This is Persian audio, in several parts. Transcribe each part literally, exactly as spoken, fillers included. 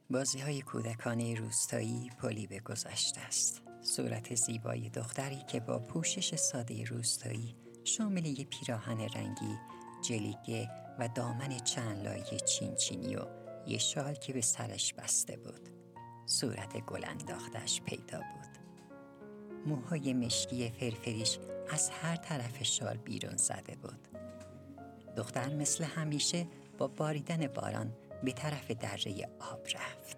بازی‌های کودکانه روستایی پلی به گذشته است. صورت زیبای دختری که با پوشش ساده روستایی شامل یک پیراهن رنگی، جلیقه و دامن چند لایه چین چینی و یک شال که به سرش بسته بود. صورت گل انداختش پیدا بود. موهای مشکی فرفریش از هر طرف شال بیرون زده بود. دختر مثل همیشه با باریدن باران به طرف دره آب رفت.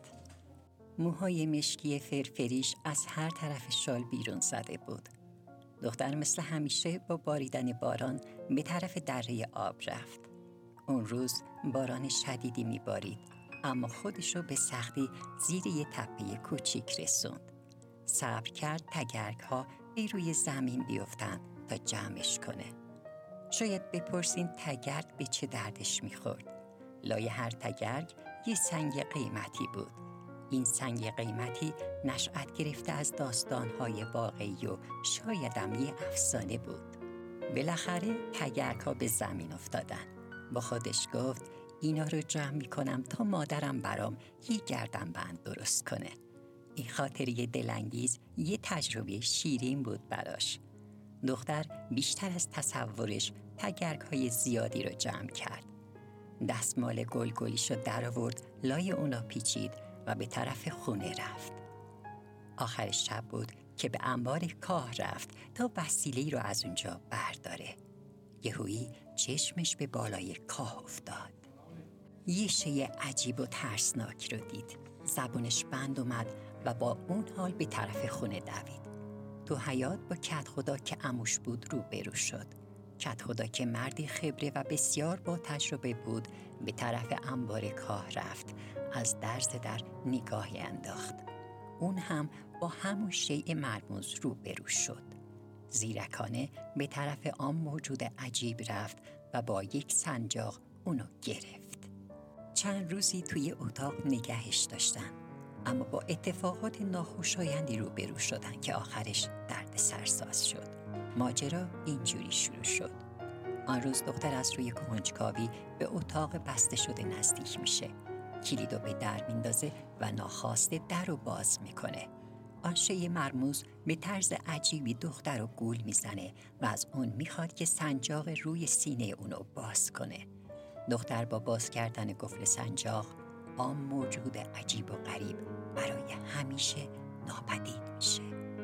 موهای مشکی فرفریش از هر طرف شال بیرون زده بود. دختر مثل همیشه با باریدن باران به طرف دره آب رفت. اون روز باران شدیدی میبارید، اما خودشو به سختی زیر یه تپه کوچیک رسوند. صبر کرد تگرگ ها به روی زمین بیفتن تا جمعش کنه. شاید بپرسین تگرگ به چه دردش میخورد. لای هر تگرگ یه سنگ قیمتی بود. این سنگ قیمتی نشأت گرفته از داستانهای واقعی و شایدم یه افسانه بود. بالاخره تگرگ ها به زمین افتادن. با خودش گفت اینا رو جمع میکنم تا مادرم برام یه گردنبند درست کنه. این خاطره دلانگیز یه تجربه شیرین بود براش. دختر بیشتر از تصورش تگرگ های زیادی رو جمع کرد. دستمال گلگلیشو در آورد، لای اونا پیچید و به طرف خونه رفت. آخر شب بود که به انبار کاه رفت تا وسیله‌ای رو از اونجا برداره. یهویی چشمش به بالای کاه افتاد. یه شی عجیب و ترسناک رو دید. زبونش بند اومد و با اون حال به طرف خونه دوید. تو حیاط با کدخدا که عموش بود روبرو شد. کدخدا که مردی خبره و بسیار با تجربه بود به طرف انبار کاه رفت. از درز در نگاهی انداخت. اون هم با همون شیء مرموز روبرو شد. زیرکانه به طرف آن موجود عجیب رفت و با یک سنجاق اونو گرفت. چند روزی توی اتاق نگهش داشتن، اما با اتفاقات ناخوشایندی روبرو شدن که آخرش درد سرساز شد. ماجرا اینجوری شروع شد. آن روز دختر از روی کنجکاوی به اتاق بسته شده نزدیک میشه. کلیدو به در میندازه و ناخواسته در رو باز میکنه. آن شیء مرموز به طرز عجیبی دختر رو گول میزنه و از اون میخواد که سنجاق روی سینه اونو باز کنه. دختر با باز کردن قفل سنجاق آن موجود عجیب و غریب برای همیشه ناپدید میشه.